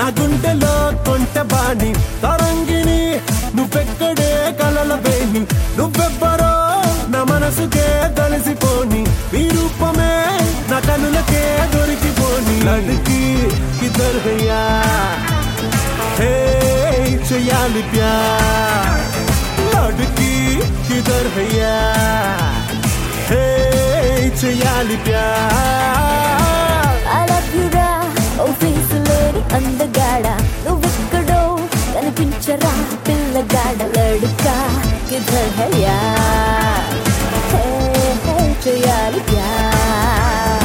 నా గుండెలో కొంట బాణి తరంగిణి నువ్వెక్కడే కలల వేణి నువ్వెవ్వరో నా మనసుకే కలిసిపోని నీ రూపమే నా కనులకే దొరికిపోని లడ్కి కిధర్ హయ్యా హే చేయాలి ప్యార్ లడ్కి కిధర్ హయ్యా హే చేయాలి ప్యార్ I love you రా ఓ ఫేసు లేని అందగాడ నువ్వెక్కడో కనిపించరా పిల్లగాడ లడ్కా కిధర్ హై యార్ హే హే చేయాలి ప్యార్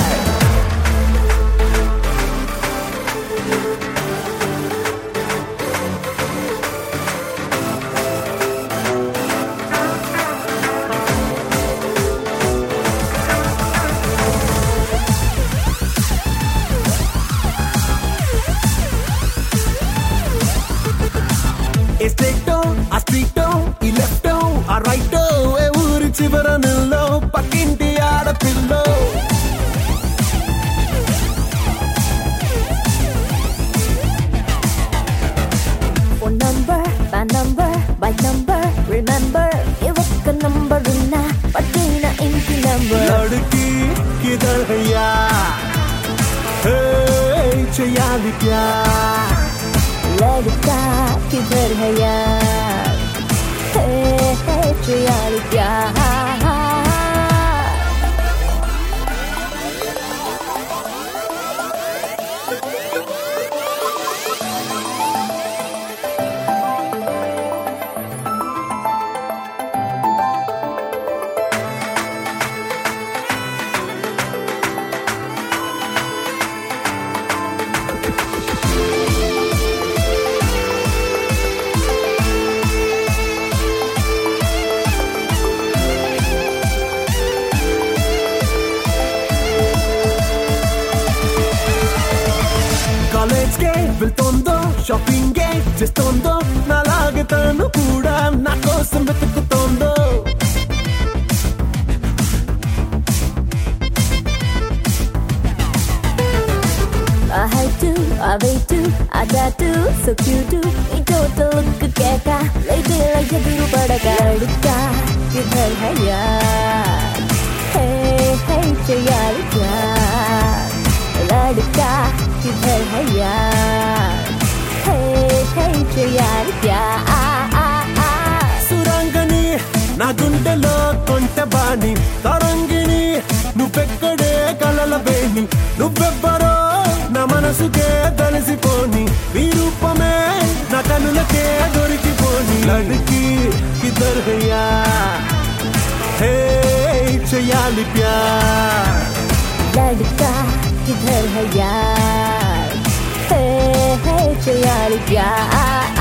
ఏ స్ట్రైటో ఆ స్ట్రీటో ఈ లెఫ్టో ఆ రైటో ఏ ఊరి చివర నిల్లో పక్కింటి ఆడపిల్లో phone number ban number bike number remember ఏ ఒక్క నంబర్ ఉన్నా పట్టిన ఇంటి నంబర్ లడ్కి కిధర్ హయ్యా హే చేయాలి ప్యార్ लड़का किधर है यार है यार प्यार కాలేజ్కే వెళ్తోందో షాపింగే చేస్తోందో నాలాగే తను కూడా నా కోసం వెతుకుతోందో I hate to, I wait to, I got to, so cute to, in total look कैका, लड़के लगे दूर बड़का, लड़का किधर है यार, है यार प्यार, लड़का किधर है यार, है यार प्यार. సురంగని నా గుండెలో కొంట బాణి తరంగిణి నువ్వెక్కడే కలల వేణి నువ్వెవ్వరో నా మనసుకే కలిసిపోని నీ రూపమే నా కనులకే దొరికిపోని లడ్కి కిధర్ హయ్యా హే చేయాలి ప్యార్ लड़का किधर है यार है यार प्यार